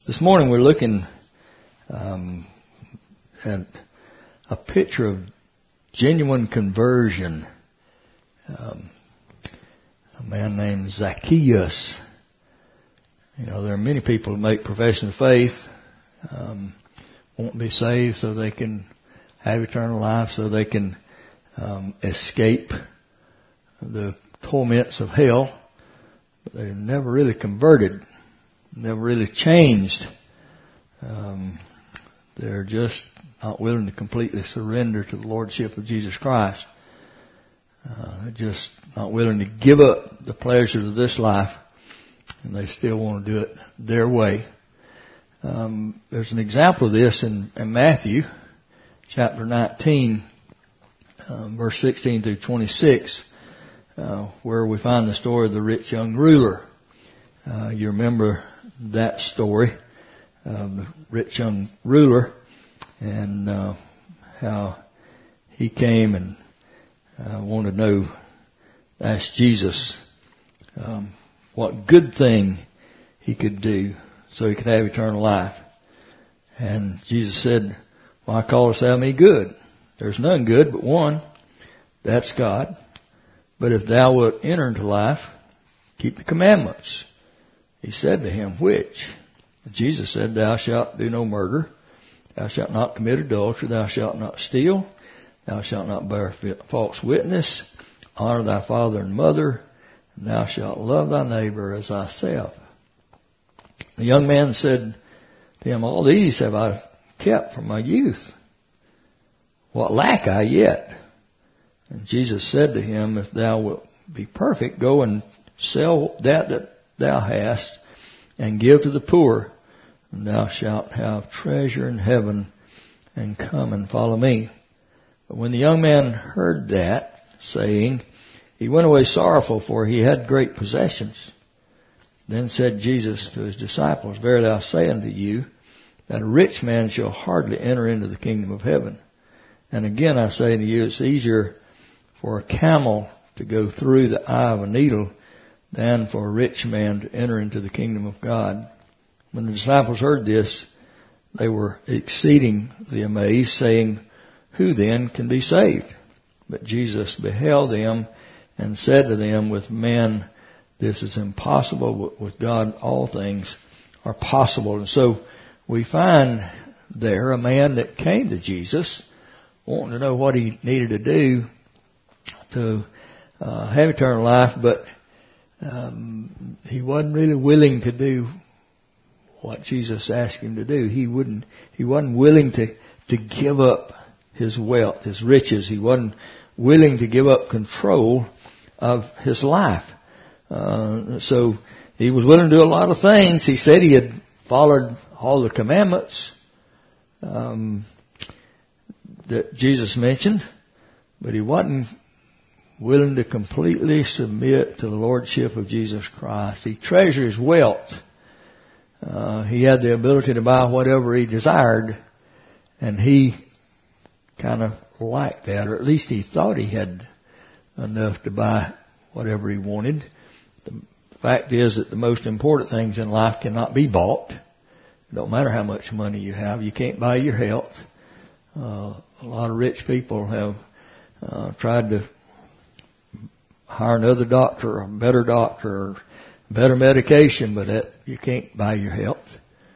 This morning we're looking at a picture of genuine conversion. A man named Zacchaeus. There are many people who make profession of faith, won't be saved so they can have eternal life, so they can escape the torments of hell. But they're never really converted, never really changed. They're just not willing to completely surrender to the Lordship of Jesus Christ. They're just not willing to give up the pleasures of this life, and they still want to do it their way. There's an example of this in Matthew chapter 19, verse 16 through 26, where we find the story of the rich young ruler. You remember that story, the rich young ruler, and how he came and wanted to know, asked Jesus what good thing he could do so he could have eternal life. And Jesus said, "Why callest thou me good? There's none good but one, that's God. But if thou wilt enter into life, keep the commandments." He said to him, "Which?" Jesus said, "Thou shalt do no murder. Thou shalt not commit adultery. Thou shalt not steal. Thou shalt not bear false witness. Honor thy father and mother. And thou shalt love thy neighbor as thyself." The young man said to him, "All these have I kept from my youth. What lack I yet?" And Jesus said to him, "If thou wilt be perfect, go and sell that thou hast, and give to the poor, and thou shalt have treasure in heaven, and come and follow me." But when the young man heard that saying, he went away sorrowful, for he had great possessions. Then said Jesus to his disciples, "Verily I say unto you, that a rich man shall hardly enter into the kingdom of heaven. And again I say unto you, it's easier for a camel to go through the eye of a needle than for a rich man to enter into the kingdom of God." When the disciples heard this, they were exceedingly amazed, saying, "Who then can be saved?" But Jesus beheld them and said to them, "With men this is impossible, but with God all things are possible." And so we find there a man that came to Jesus wanting to know what he needed to do to have eternal life, but he wasn't really willing to do what Jesus asked him to do. He wasn't willing to give up his wealth, his riches. He wasn't willing to give up control of his life. So he was willing to do a lot of things. He said he had followed all the commandments that Jesus mentioned, but he wasn't willing to completely submit to the Lordship of Jesus Christ. He treasured his wealth. He had the ability to buy whatever he desired, and he kind of liked that, or at least he thought he had enough to buy whatever he wanted. The fact is that the most important things in life cannot be bought. It don't matter how much money you have. You can't buy your health. A lot of rich people have tried to hire another doctor, a better doctor, or better medication, but you can't buy your health.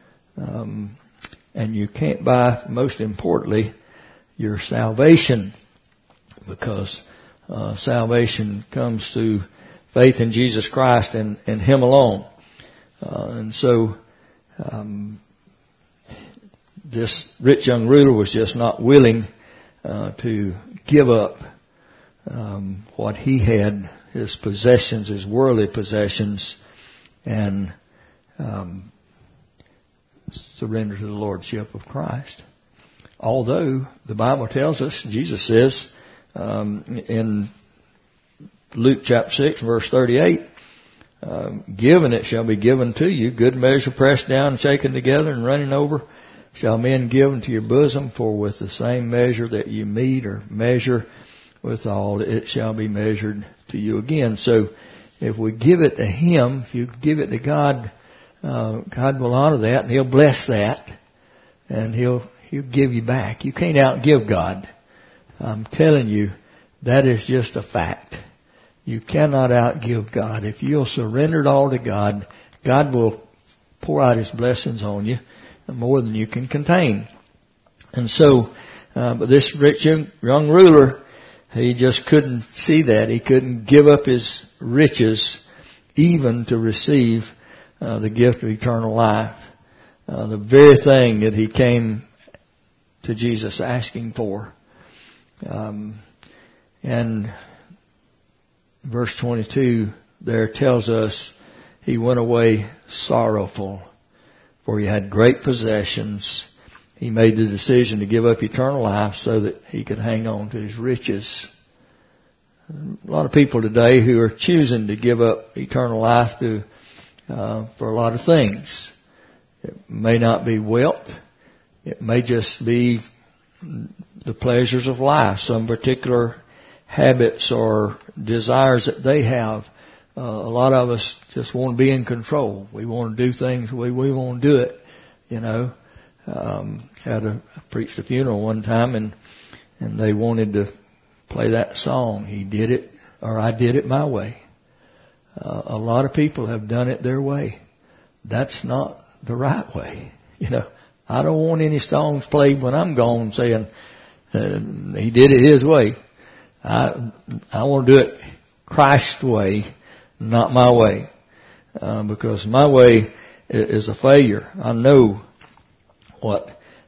And you can't buy, most importantly, your salvation, because salvation comes through faith in Jesus Christ and Him alone. And so this rich young ruler was just not willing to give up what he had, his possessions, his worldly possessions, and surrender to the Lordship of Christ. Although the Bible tells us, Jesus says in Luke chapter 6, verse 38, "Give and it shall be given to you, good measure pressed down and shaken together and running over shall men give into your bosom, for with the same measure that you mete or measure withal, it shall be measured to you again." So if we give it to Him, if you give it to God, God will honor that, and He'll bless that, and He'll give you back. You can't outgive God. I'm telling you, that is just a fact. You cannot outgive God. If you'll surrender it all to God, God will pour out His blessings on you more than you can contain. And so, but this rich young ruler, he just couldn't see that. He couldn't give up his riches even to receive the gift of eternal life. The very thing that he came to Jesus asking for. And verse 22 there tells us he went away sorrowful, for he had great possessions. He made the decision to give up eternal life so that he could hang on to his riches. A lot of people today who are choosing to give up eternal life for a lot of things. It may not be wealth. It may just be the pleasures of life, some particular habits or desires that they have. A lot of us just want to be in control. We want to do things the way we want to do it, you know. I preached a funeral one time and they wanted to play that song, He Did It or I Did It My Way. A lot of people have done it their way. That's not the right way. You know, I don't want any songs played when I'm gone saying He did it His way. I want to do it Christ's way, not my way, because my way is a failure. I know what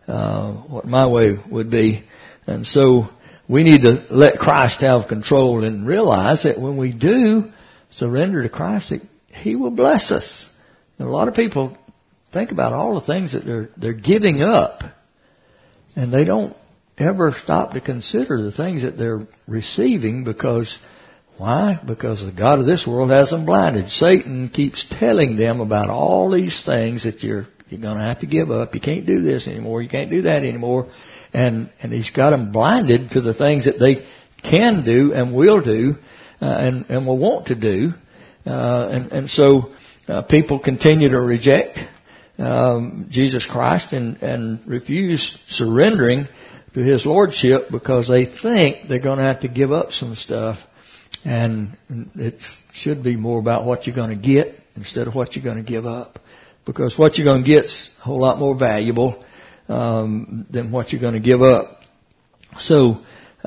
my way would be. And so we need to let Christ have control and realize that when we do surrender to Christ, He will bless us. And a lot of people think about all the things that they're giving up, and they don't ever stop to consider the things that they're receiving. Because why? Because the god of this world has them blinded. Satan keeps telling them about all these things that you're going to have to give up. You can't do this anymore. You can't do that anymore. And he's got them blinded to the things that they can do and will do, and will want to do. And so people continue to reject Jesus Christ and refuse surrendering to His lordship because they think they're going to have to give up some stuff. And it should be more about what you're going to get instead of what you're going to give up. Because what you're going to get's a whole lot more valuable than what you're going to give up. So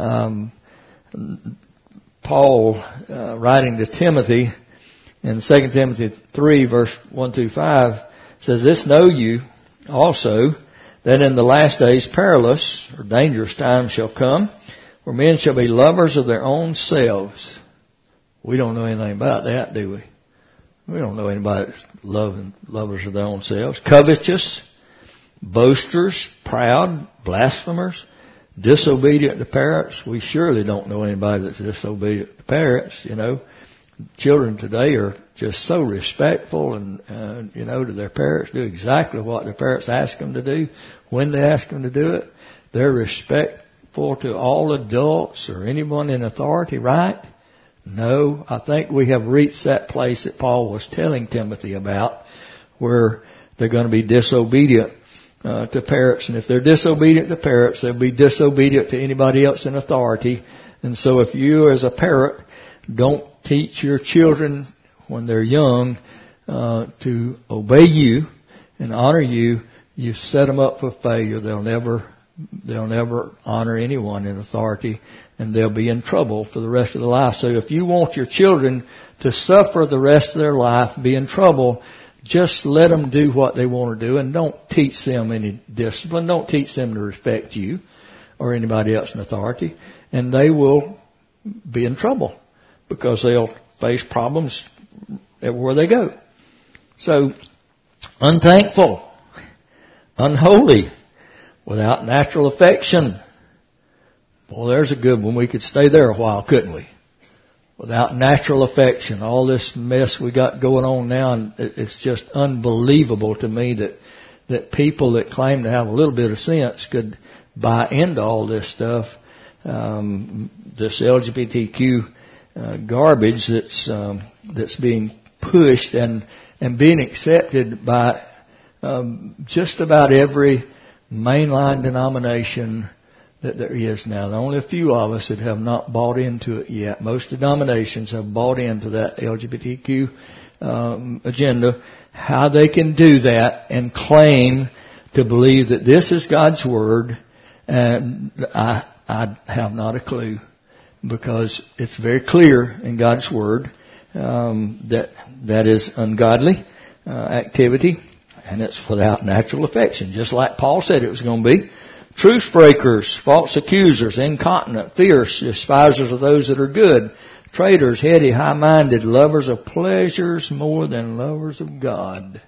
Paul, writing to Timothy in 2 Timothy 3, verse 1 through 5, says, "This know you also, that in the last days perilous or dangerous times shall come, where men shall be lovers of their own selves." We don't know anything about that, do we? We don't know anybody that's lovers of their own selves. "Covetous, boasters, proud, blasphemers, disobedient to parents." We surely don't know anybody that's disobedient to parents, you know. Children today are just so respectful and, to their parents, do exactly what their parents ask them to do, when they ask them to do it. They're respectful to all adults or anyone in authority, right? No, I think we have reached that place that Paul was telling Timothy about, where they're going to be disobedient to parents. And if they're disobedient to parents, they'll be disobedient to anybody else in authority. And so if you as a parent don't teach your children when they're young to obey you and honor you, you set them up for failure. They'll never honor anyone in authority, and they'll be in trouble for the rest of their life. So if you want your children to suffer the rest of their life, be in trouble, just let them do what they want to do, and don't teach them any discipline. Don't teach them to respect you or anybody else in authority, and they will be in trouble because they'll face problems everywhere they go. So, unthankful, unholy, without natural affection. Well, there's a good one. We could stay there a while, couldn't we? Without natural affection. All this mess we got going on now, and it's just unbelievable to me that people that claim to have a little bit of sense could buy into all this stuff. This LGBTQ garbage that's being pushed, and and being accepted by just about every mainline denomination that there is now. There are only a few of us that have not bought into it yet. Most denominations have bought into that LGBTQ agenda. How they can do that and claim to believe that this is God's Word, and I have not a clue, because it's very clear in God's Word that is ungodly activity, and it's without natural affection, just like Paul said it was going to be. Truce breakers, false accusers, incontinent, fierce, despisers of those that are good, traitors, heady, high-minded, lovers of pleasures more than lovers of God.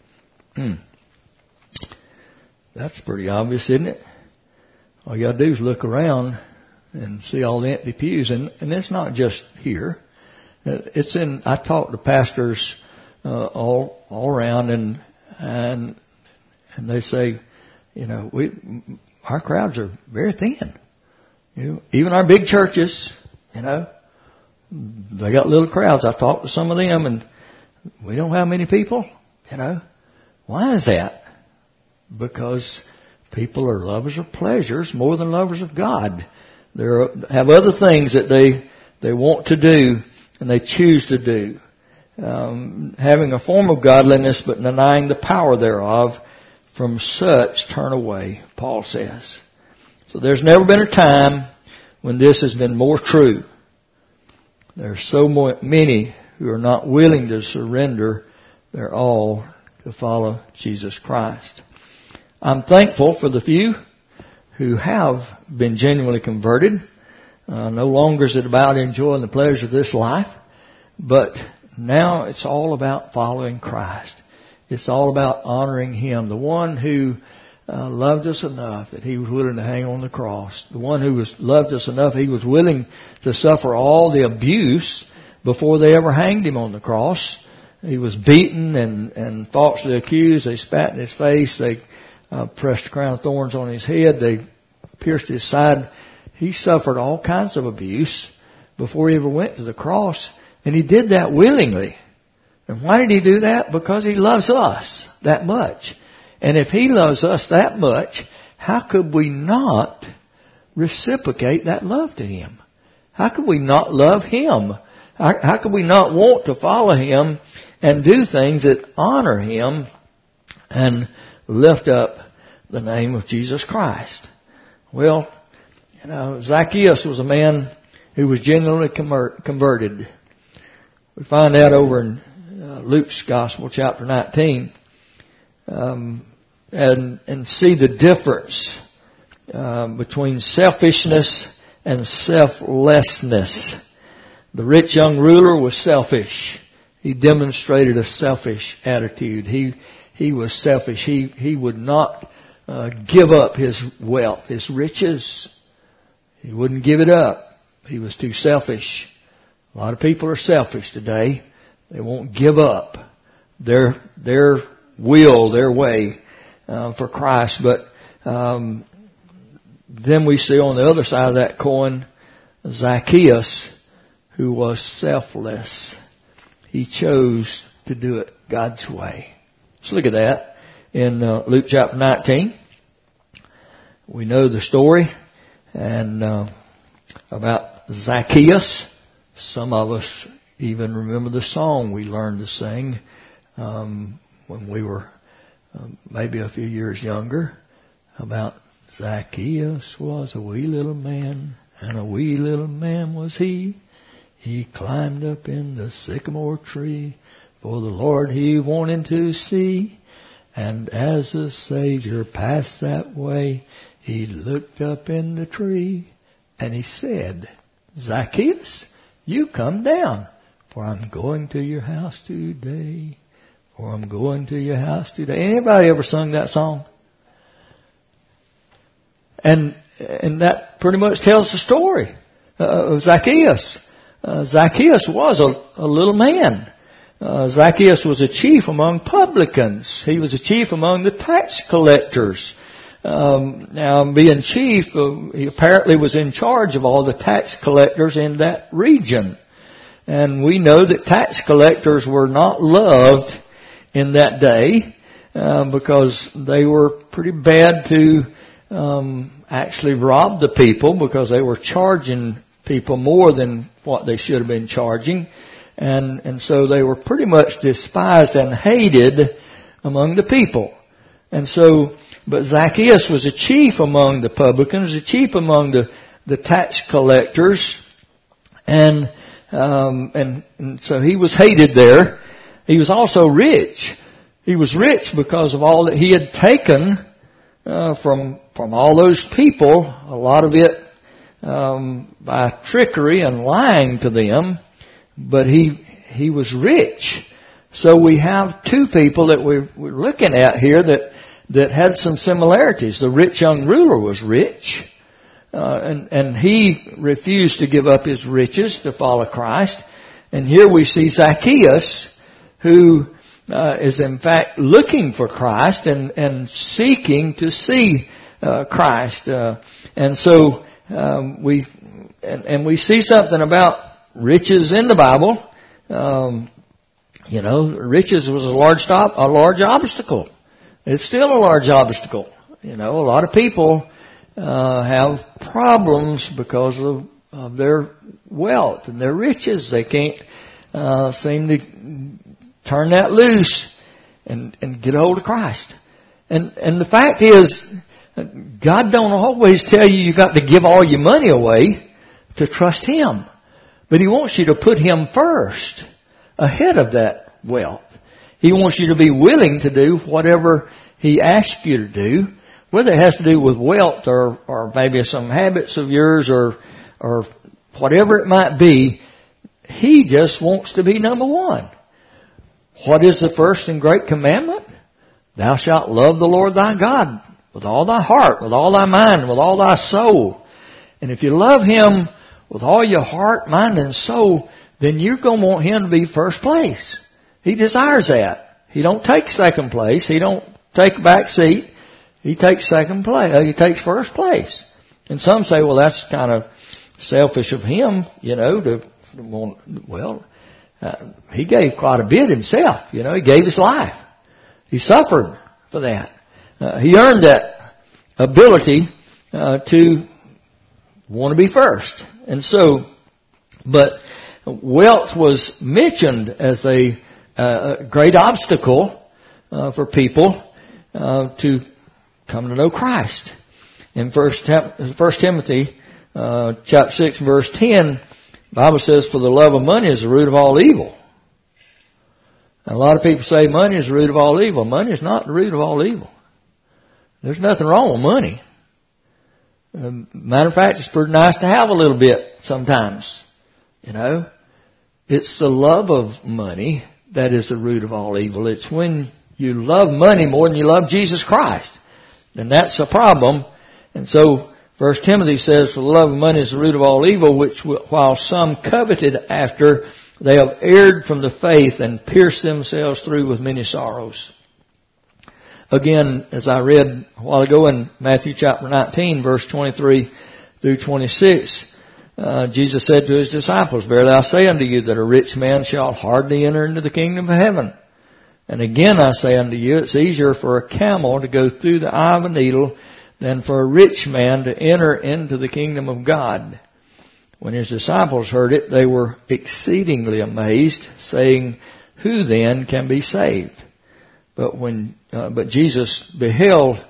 That's pretty obvious, isn't it? All you got to do is look around and see all the empty pews, and it's not just here. It's in. I talk to pastors all around, and they say, our crowds are very thin. Even our big churches, they got little crowds. I've talked to some of them, and we don't have many people. Why is that? Because people are lovers of pleasures more than lovers of God. They have other things that they want to do and they choose to do. Having a form of godliness but denying the power thereof, from such turn away, Paul says. So there's never been a time when this has been more true. There's so many who are not willing to surrender their all to follow Jesus Christ. I'm thankful for the few who have been genuinely converted. No longer is it about enjoying the pleasures of this life, but now it's all about following Christ. It's all about honoring Him, the one who loved us enough that He was willing to hang on the cross, the one who loved us enough He was willing to suffer all the abuse before they ever hanged Him on the cross. He was beaten and falsely accused. They spat in His face. They pressed a crown of thorns on His head. They pierced His side. He suffered all kinds of abuse before He ever went to the cross. And He did that willingly. And why did He do that? Because He loves us that much. And if He loves us that much, how could we not reciprocate that love to Him? How could we not love Him? How could we not want to follow Him and do things that honor Him and lift up the name of Jesus Christ? Well, Zacchaeus was a man who was genuinely converted. We find that over in Luke's Gospel, chapter 19, and see the difference between selfishness and selflessness. The rich young ruler was selfish. He demonstrated a selfish attitude. He was selfish. He would not give up his wealth, his riches. He wouldn't give it up. He was too selfish. A lot of people are selfish today. They won't give up their will, their way for Christ. But then we see on the other side of that coin Zacchaeus, who was selfless. He chose to do it God's way. Let's look at that in Luke chapter 19. We know the story and about Zacchaeus. Some of us even remember the song we learned to sing when we were maybe a few years younger, about Zacchaeus was a wee little man, and a wee little man was he. He climbed up in the sycamore tree, for the Lord he wanted to see. And as the Savior passed that way, he looked up in the tree, and he said, Zacchaeus, you come down, for I'm going to your house today. For I'm going to your house today. Anybody ever sung that song? And that pretty much tells the story of Zacchaeus. Zacchaeus was a little man. Zacchaeus was a chief among publicans. He was a chief among the tax collectors. Now, being chief, he apparently was in charge of all the tax collectors in that region. And we know that tax collectors were not loved in that day, because they were pretty bad to actually rob the people, because they were charging people more than what they should have been charging. And so they were pretty much despised and hated among the people. And so, but Zacchaeus was a chief among the publicans, a chief among the tax collectors, and so he was hated there. He was also rich. He was rich because of all that he had taken from all those people, a lot of it by trickery and lying to them. But he was rich. So we have two people that we're looking at here that had some similarities. The rich young ruler was rich, and he refused to give up his riches to follow Christ. And here we see Zacchaeus, who is in fact looking for Christ and seeking to see Christ. And so we see something about riches in the Bible. Riches was a large obstacle. It's still a large obstacle. A lot of people have problems because of their wealth and their riches. They can't seem to turn that loose and get a hold of Christ. And the fact is, God don't always tell you got to give all your money away to trust Him. But He wants you to put Him first, ahead of that wealth. He wants you to be willing to do whatever He asks you to do, whether it has to do with wealth or maybe some habits of yours or whatever it might be. He just wants to be number one. What is the first and great commandment? Thou shalt love the Lord thy God with all thy heart, with all thy mind, with all thy soul. And if you love Him with all your heart, mind, and soul, then you're going to want Him to be first place. He desires that. He don't take second place. He don't take a back seat. He takes second place. He takes first place. And some say, well, that's kind of selfish of Him, He gave quite a bit Himself. He gave His life. He suffered for that. He earned that ability to want to be first. And so, but wealth was mentioned as a great obstacle for people to come to know Christ. In 1 Timothy chapter 6 verse 10, the Bible says, for the love of money is the root of all evil. And a lot of people say money is the root of all evil. Money is not the root of all evil. There's nothing wrong with money. Matter of fact, it's pretty nice to have a little bit sometimes. It's the love of money that is the root of all evil. It's when you love money more than you love Jesus Christ, then that's a problem. And so 1 Timothy says, for the love of money is the root of all evil, which while some coveted after, they have erred from the faith and pierced themselves through with many sorrows. Again, as I read a while ago in Matthew chapter 19, verse 23 through 26, Jesus said to His disciples, verily I say unto you that a rich man shall hardly enter into the kingdom of heaven. And again I say unto you, it's easier for a camel to go through the eye of a needle than for a rich man to enter into the kingdom of God. When His disciples heard it, they were exceedingly amazed, saying, who then can be saved? But Jesus beheld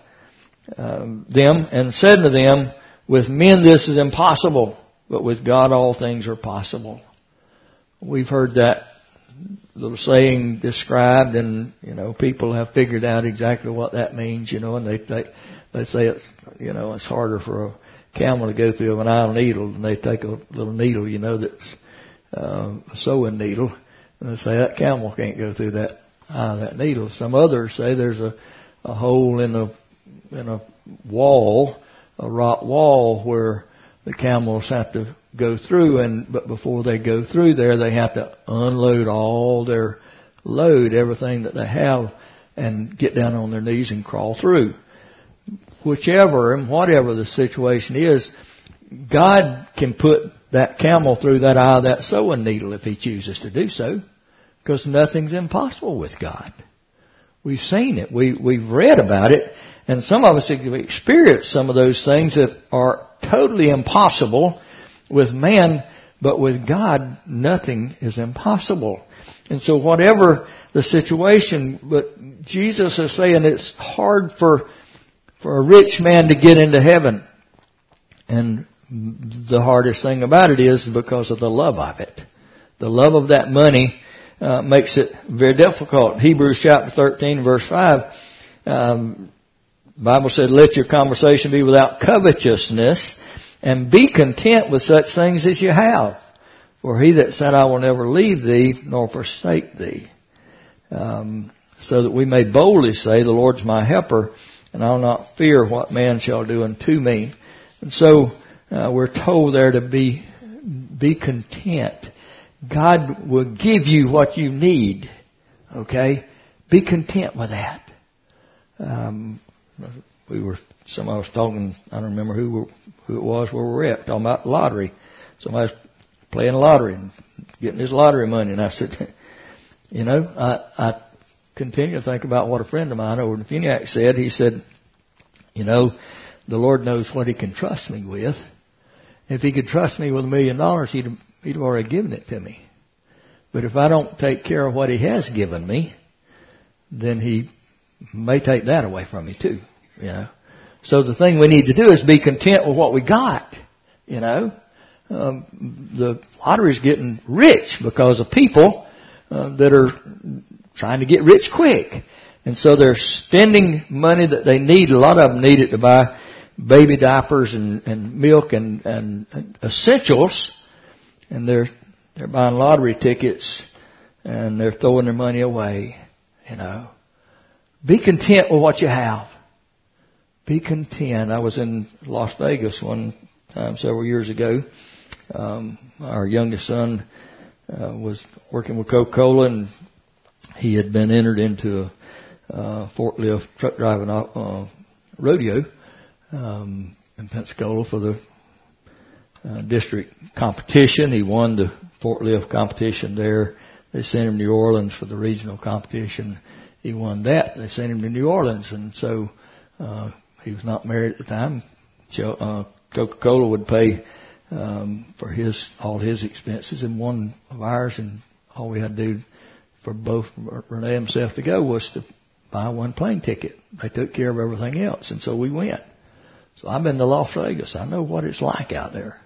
them and said to them, with men this is impossible, but with God all things are possible. We've heard that little saying described, and people have figured out exactly what that means. And they say it's it's harder for a camel to go through an eye of a needle than they take a little needle that's a sewing needle, and they say that camel can't go through that eye of that needle. Some others say there's a hole in a wall, a rock wall, where the camels have to go through, but before they go through there, they have to unload all their load, everything that they have, and get down on their knees and crawl through. Whichever and whatever the situation is, God can put that camel through that eye of that sewing needle if He chooses to do so, because nothing's impossible with God. We've seen it. We've read about it. And some of us have experienced some of those things that are totally impossible with man, but with God, nothing is impossible. And so whatever the situation, but Jesus is saying it's hard for a rich man to get into heaven. And the hardest thing about it is because of the love of it. The love of that money makes it very difficult. Hebrews chapter 13 verse 5, Bible said, let your conversation be without covetousness, and be content with such things as you have. For he that said, I will never leave thee nor forsake thee. So that we may boldly say, the Lord's my helper, and I will not fear what man shall do unto me. And so we're told there to be content. God will give you what you need. Okay? Be content with that. Some of us talking, I don't remember who it was where we were at, talking about lottery. Somebody's playing lottery and getting his lottery money. And I said, I continue to think about what a friend of mine over in Phoenix said. He said, the Lord knows what He can trust me with. If He could trust me with $1 million, He'd already given it to me. But if I don't take care of what He has given me, then He may take that away from me too. So the thing we need to do is be content with what we got. The lottery's getting rich because of people that are trying to get rich quick. And so they're spending money that they need. A lot of them need it to buy baby diapers and milk and essentials. And they're buying lottery tickets and they're throwing their money away. Be content with what you have. Be content. I was in Las Vegas one time several years ago. Our youngest son was working with Coca-Cola, and he had been entered into a forklift truck driving rodeo in Pensacola for the district competition. He won the forklift competition there. They sent him to New Orleans for the regional competition. He won that. They sent him to New Orleans, and so he was not married at the time. Coca-Cola would pay for all his expenses, and one of ours, and all we had to do for both Renee and himself to go was to buy one plane ticket. They took care of everything else, and so we went. So I've been to Las Vegas. I know what it's like out there.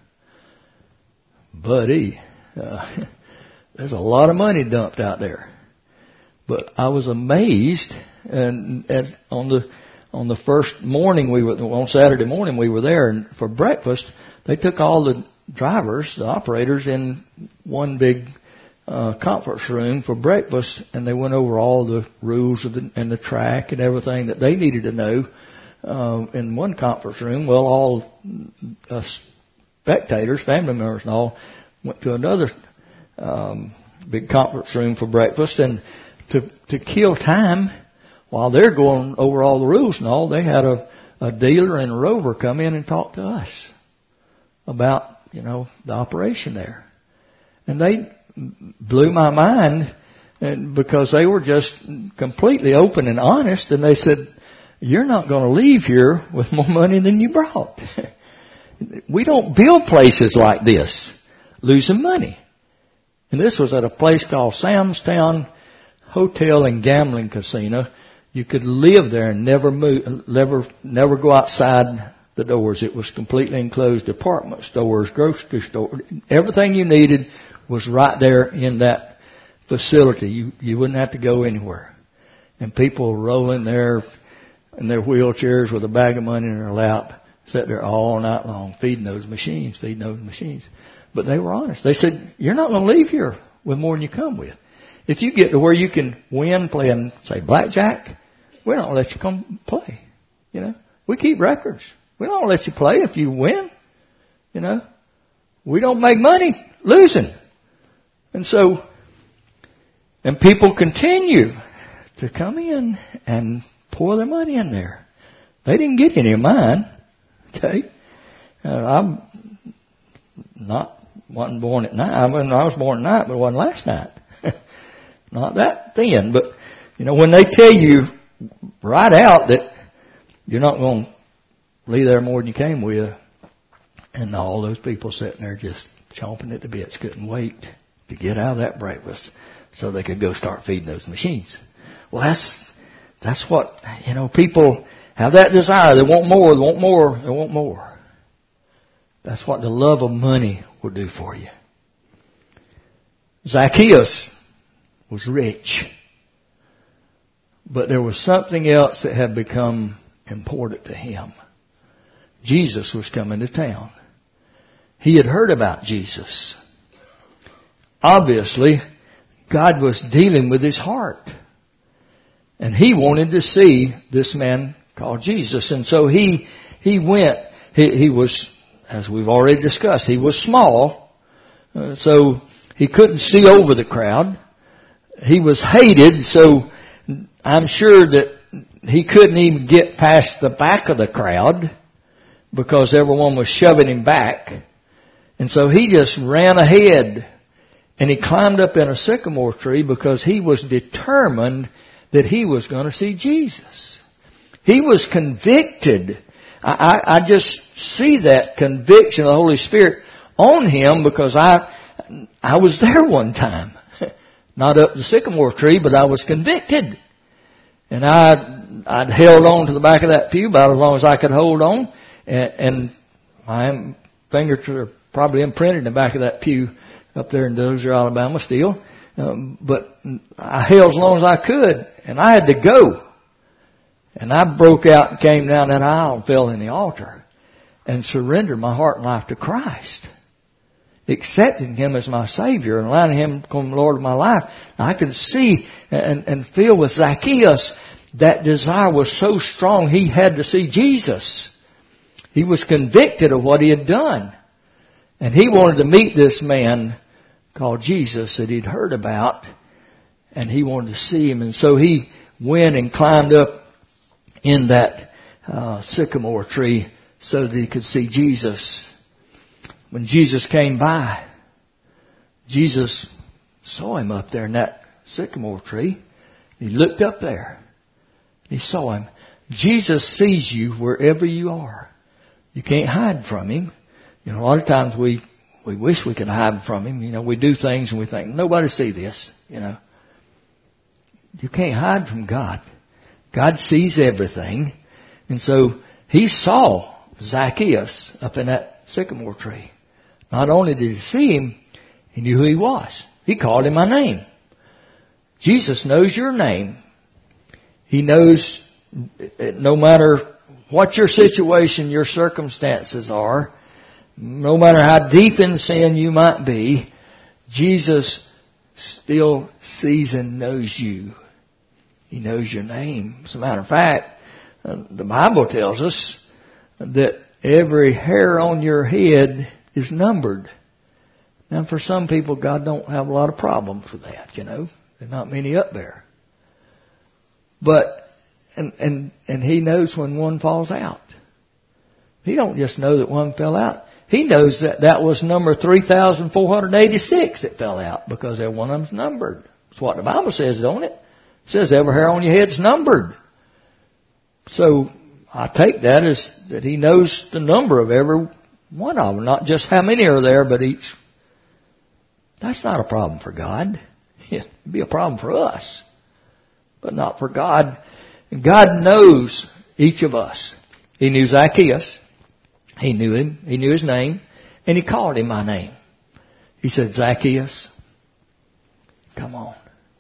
Buddy, there's a lot of money dumped out there. But I was amazed, and on the first morning on Saturday morning we were there, and for breakfast they took all the drivers, the operators, in one big conference room for breakfast, and they went over all the rules and the track and everything that they needed to know in one conference room. Well, all spectators, family members and all, went to another big conference room for breakfast, and to kill time while they're going over all the rules and all, they had a dealer and a rover come in and talk to us about, the operation there. And they blew my mind, and because they were just completely open and honest, and they said, you're not going to leave here with more money than you brought. We don't build places like this losing money. And this was at a place called Sam's Town Hotel and Gambling Casino. You could live there and never move, never go outside the doors. It was completely enclosed. Department stores, grocery store, everything you needed was right there in that facility. You wouldn't have to go anywhere. And people rolling there in their wheelchairs with a bag of money in their lap, sat there all night long feeding those machines. But they were honest. They said, you're not going to leave here with more than you come with. If you get to where you can win playing, say, blackjack, we don't let you come play. We keep records. We don't let you play if you win. We don't make money losing. And so, and people continue to come in and pour their money in there. They didn't get any of mine. Okay. I'm wasn't born at night. I was born at night, but it wasn't last night. Not that thin, but You know, when they tell you right out that you're not going to leave there more than you came with, and all those people sitting there just chomping at the bits, couldn't wait to get out of that breakfast so they could go start feeding those machines. Well, that's what, you know, people have that desire. They want more, they want more, they want more. That's what the love of money will do for you. Zacchaeus was rich, but there was something else that had become important to him. Jesus was coming to town. He had heard about Jesus. Obviously, God was dealing with his heart. And he wanted to see this man called Jesus. And so he went. He was, as we've already discussed, he was small. So he couldn't see over the crowd. He was hated, so I'm sure that he couldn't even get past the back of the crowd because everyone was shoving him back. And so he just ran ahead and he climbed up in a sycamore tree because he was determined that he was going to see Jesus. He was convicted. I just see that conviction of the Holy Spirit on him because I was there one time. Not up the sycamore tree, but I was convicted. And I'd held on to the back of that pew about as long as I could hold on. And my fingers are probably imprinted in the back of that pew up there in Dozier, Alabama still. But I held as long as I could, and I had to go. And I broke out and came down that aisle and fell in the altar and surrendered my heart and life to Christ, accepting Him as my Savior and allowing Him to become the Lord of my life. I could see and feel with Zacchaeus that desire was so strong he had to see Jesus. He was convicted of what he had done. And he wanted to meet this man called Jesus that he'd heard about. And he wanted to see him. And so he went and climbed up in that sycamore tree so that he could see Jesus. When Jesus came by, Jesus saw him up there in that sycamore tree. He looked up there. He saw him. Jesus sees you wherever you are. You can't hide from Him. You know, a lot of times we wish we could hide from Him. You know, we do things and we think, nobody see this, you know. You can't hide from God. God sees everything. And so He saw Zacchaeus up in that sycamore tree. Not only did He see him, He knew who he was. He called him by name. Jesus knows your name. He knows no matter what your situation, your circumstances are, no matter how deep in sin you might be, Jesus still sees and knows you. He knows your name. As a matter of fact, the Bible tells us that every hair on your head is numbered. Now, for some people, God don't have a lot of problems with that, you know. There's not many up there. But, and He knows when one falls out. He don't just know that one fell out. He knows that was number 3,486 that fell out because every one of them's numbered. That's what the Bible says, don't it? It says every hair on your head's numbered. So I take that as that He knows the number of every one of them, not just how many are there, but each. That's not a problem for God. It'd be a problem for us, but not for God. And God knows each of us. He knew Zacchaeus. He knew him. He knew his name. And He called him by name. He said, Zacchaeus, come on.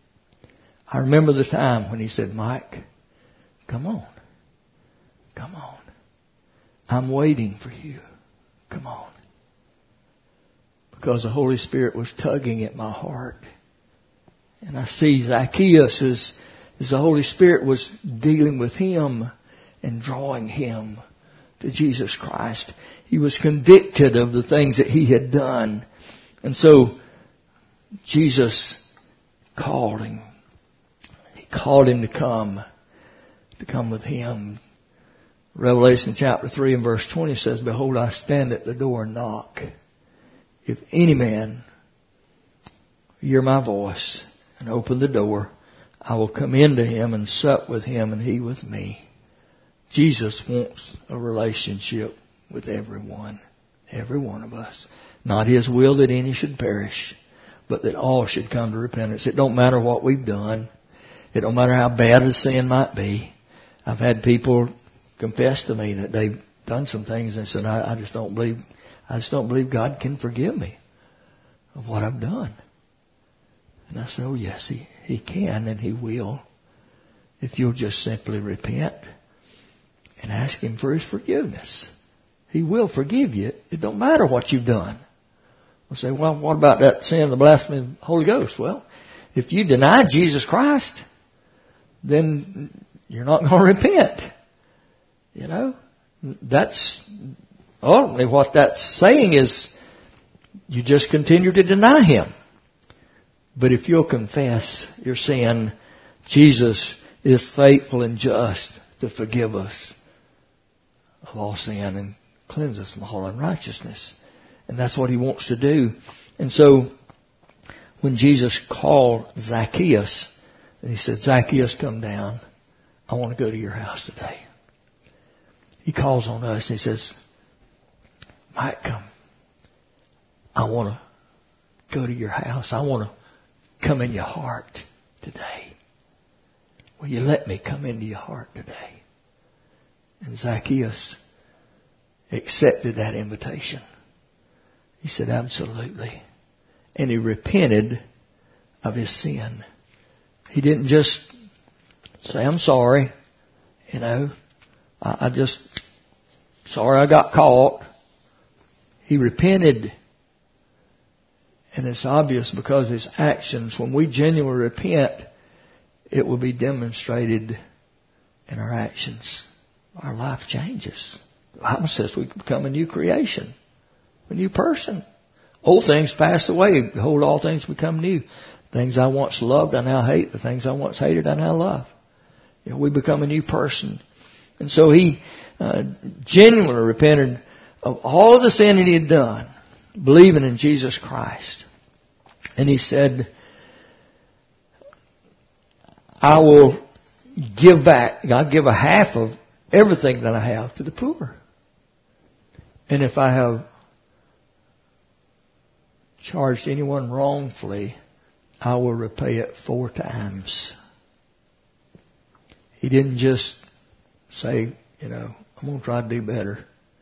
I remember the time when He said, Mike, come on. Come on. I'm waiting for you. Come on. Because the Holy Spirit was tugging at my heart. And I see Zacchaeus as the Holy Spirit was dealing with him and drawing him to Jesus Christ. He was convicted of the things that he had done. And so Jesus called him. He called him to come with Him. Revelation chapter 3 and verse 20 says, Behold, I stand at the door and knock. If any man hear my voice and open the door, I will come into him and sup with him and he with me. Jesus wants a relationship with everyone. Every one of us. Not his will that any should perish, but that all should come to repentance. It don't matter what we've done. It don't matter how bad a sin might be. I've had people confess to me that they've done some things and said, I just don't believe God can forgive me of what I've done. And I said, oh yes, he can and he will. If you'll just simply repent and ask him for his forgiveness. He will forgive you. It don't matter what you've done. We'll say, well, what about that sin of the blasphemy of the Holy Ghost? Well, if you deny Jesus Christ, then you're not going to repent. You know? That's ultimately what that's saying is you just continue to deny him. But if you'll confess your sin, Jesus is faithful and just to forgive us of all sin and cleanse us from all unrighteousness. And that's what he wants to do. And so when Jesus called Zacchaeus, and he said, Zacchaeus, come down. I want to go to your house today. He calls on us and he says, Mike, come. I want to go to your house. I want to come in your heart today. Will you let me come into your heart today? And Zacchaeus accepted that invitation. He said, absolutely. And he repented of his sin. He didn't just say, I'm sorry. You know, sorry I got caught. He repented. And it's obvious because of his actions. When we genuinely repent, it will be demonstrated in our actions. Our life changes. The Bible says we become a new creation, a new person. Old things pass away. Behold, all things become new. Things I once loved, I now hate. The things I once hated, I now love. You know, we become a new person. And so he genuinely repented of all the sin that he had done, believing in Jesus Christ. And he said, I will give back. I'll give a half of everything that I have to the poor. And if I have charged anyone wrongfully, I will repay it 4 times. He didn't just say, you know, I'm going to try to do better.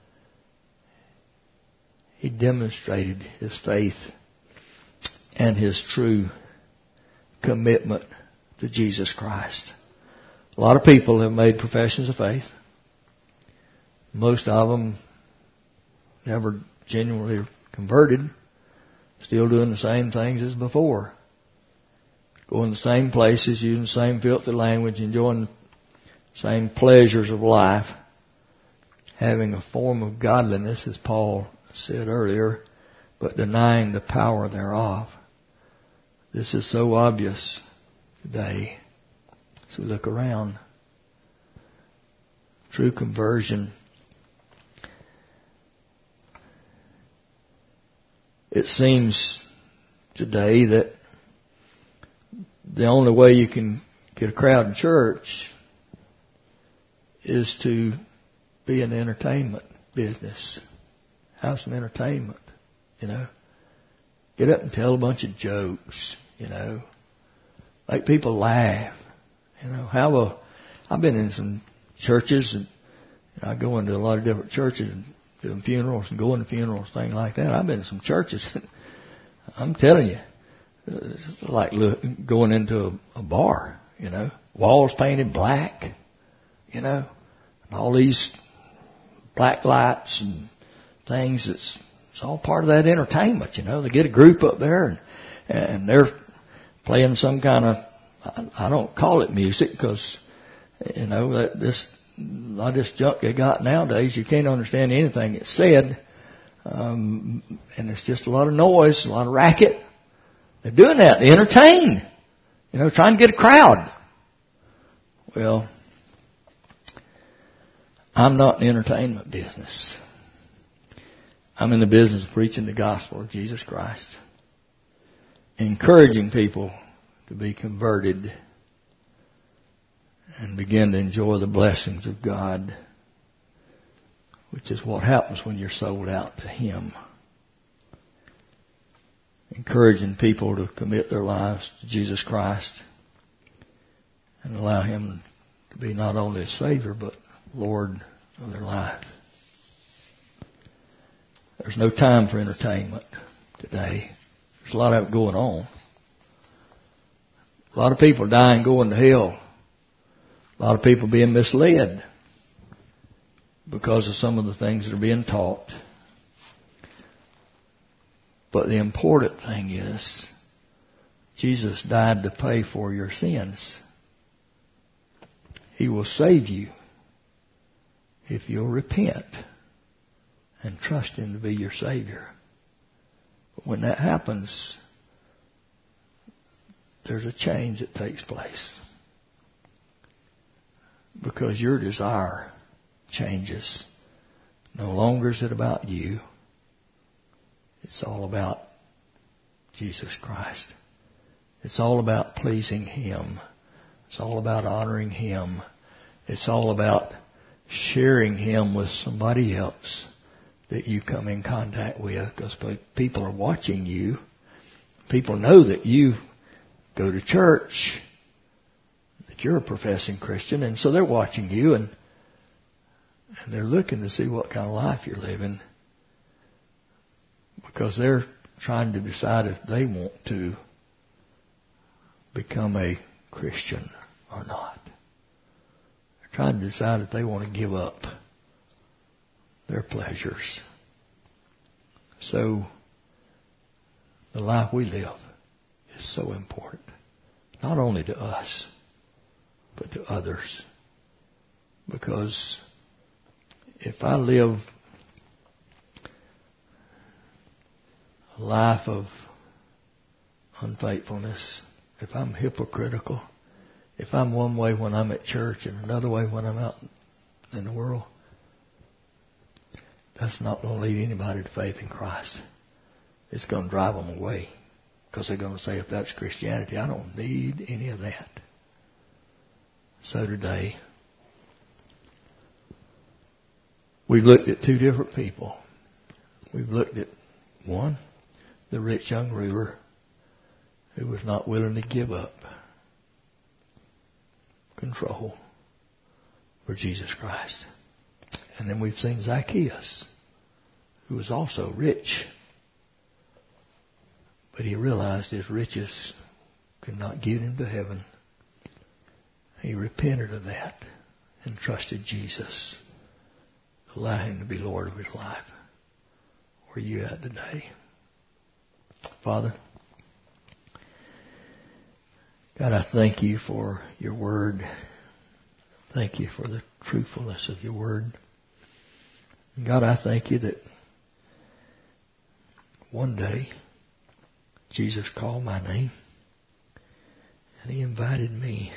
He demonstrated his faith and his true commitment to Jesus Christ. A lot of people have made professions of faith. Most of them never genuinely converted. Still doing the same things as before. Going to the same places, using the same filthy language, enjoying the same pleasures of life. Having a form of godliness, as Paul said earlier, but denying the power thereof. This is so obvious today. So we look around. True conversion. It seems today that the only way you can get a crowd in church is to be in the entertainment business. Have some entertainment, you know. Get up and tell a bunch of jokes, you know. Make people laugh, you know. I've been in some churches, and I go into a lot of different churches and doing funerals and going to funerals, things like that. I've been in some churches. I'm telling you, it's like going into a bar, you know. Walls painted black, you know. And all these black lights and things. It's all part of that entertainment, you know. They get a group up there and they're playing some kind of, I don't call it music because, you know, a lot of this junk they got nowadays, you can't understand anything that's said. And it's just a lot of noise, a lot of racket. They're doing that. They entertain. You know, trying to get a crowd. Well, I'm not in the entertainment business. I'm in the business of preaching the gospel of Jesus Christ. Encouraging people to be converted and begin to enjoy the blessings of God, which is what happens when you're sold out to Him. Encouraging people to commit their lives to Jesus Christ and allow Him to be not only a Savior but Lord of their life. There's no time for entertainment today. There's a lot of it going on. A lot of people dying going to hell. A lot of people being misled because of some of the things that are being taught. But the important thing is, Jesus died to pay for your sins. He will save you if you'll repent and trust Him to be your Savior. But when that happens, there's a change that takes place. Because your desire changes. No longer is it about you. It's all about Jesus Christ. It's all about pleasing Him. It's all about honoring Him. It's all about sharing Him with somebody else that you come in contact with, because people are watching you. People know that you go to church, that you're a professing Christian, and so they're watching you and they're looking to see what kind of life you're living, because they're trying to decide if they want to become a Christian or not. They're trying to decide if they want to give up their pleasures. So the life we live is so important, not only to us, but to others. Because if I live a life of unfaithfulness, if I'm hypocritical, if I'm one way when I'm at church and another way when I'm out in the world, that's not going to lead anybody to faith in Christ. It's going to drive them away, because they're going to say, if that's Christianity, I don't need any of that. So today, we've looked at two different people. We've looked at one, the rich young ruler, who was not willing to give up control for Jesus Christ. And then we've seen Zacchaeus, who was also rich, but he realized his riches could not get him to heaven. He repented of that and trusted Jesus. Allow Him to be Lord of his life. Where are you at today? Father, God, I thank You for Your Word. Thank You for the truthfulness of Your Word. And God, I thank You that one day Jesus called my name and He invited me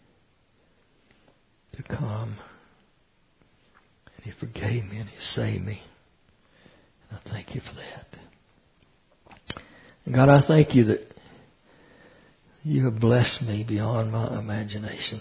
to come. And He forgave me and He saved me. And I thank You for that. And God, I thank You that You have blessed me beyond my imagination.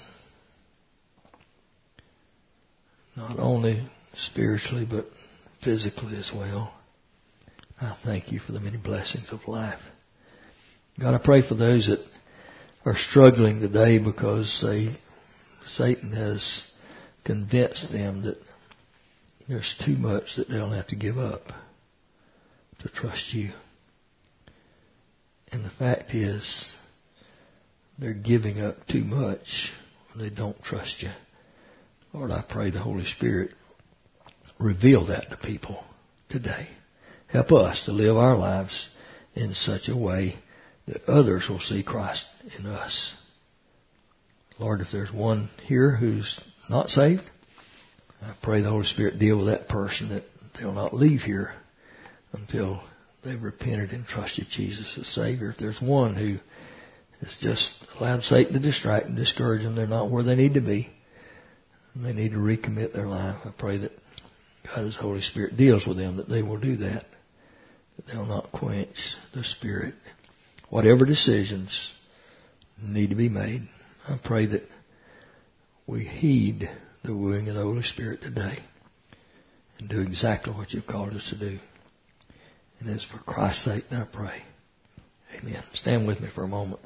Not only spiritually, but physically as well. I thank You for the many blessings of life. God, I pray for those that are struggling today because Satan has convinced them that there's too much that they'll have to give up to trust You. And the fact is, they're giving up too much when they don't trust You. Lord, I pray the Holy Spirit reveal that to people today. Help us to live our lives in such a way that others will see Christ in us. Lord, if there's one here who's not saved, I pray the Holy Spirit deal with that person, that they'll not leave here until they've repented and trusted Jesus as Savior. If there's one who has just allowed Satan to distract and discourage them, they're not where they need to be, and they need to recommit their life, I pray that God, as Holy Spirit deals with them, that they will do that they'll not quench the Spirit. Whatever decisions need to be made, I pray that we heed the wooing of the Holy Spirit today and do exactly what you've called us to do. And it's for Christ's sake that I pray. Amen. Stand with me for a moment.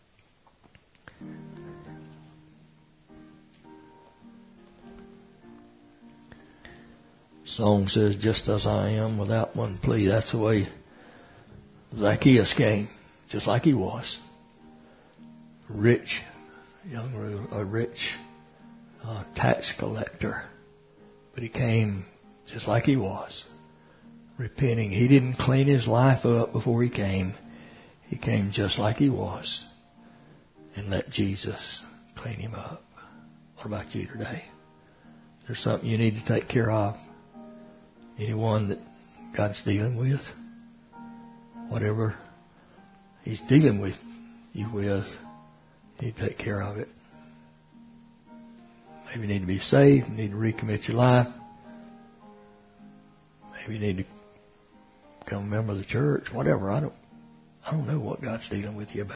Song says, just as I am, without one plea. That's the way Zacchaeus came, just like he was. Rich, a rich tax collector. But he came just like he was, repenting. He didn't clean his life up before he came. He came just like he was and let Jesus clean him up. What about you today? Is there something you need to take care of? Anyone that God's dealing with? Whatever He's dealing with you with, you need to take care of it. Maybe you need to be saved. You need to recommit your life. Maybe you need to become a member of the church. Whatever. I don't know what God's dealing with you about.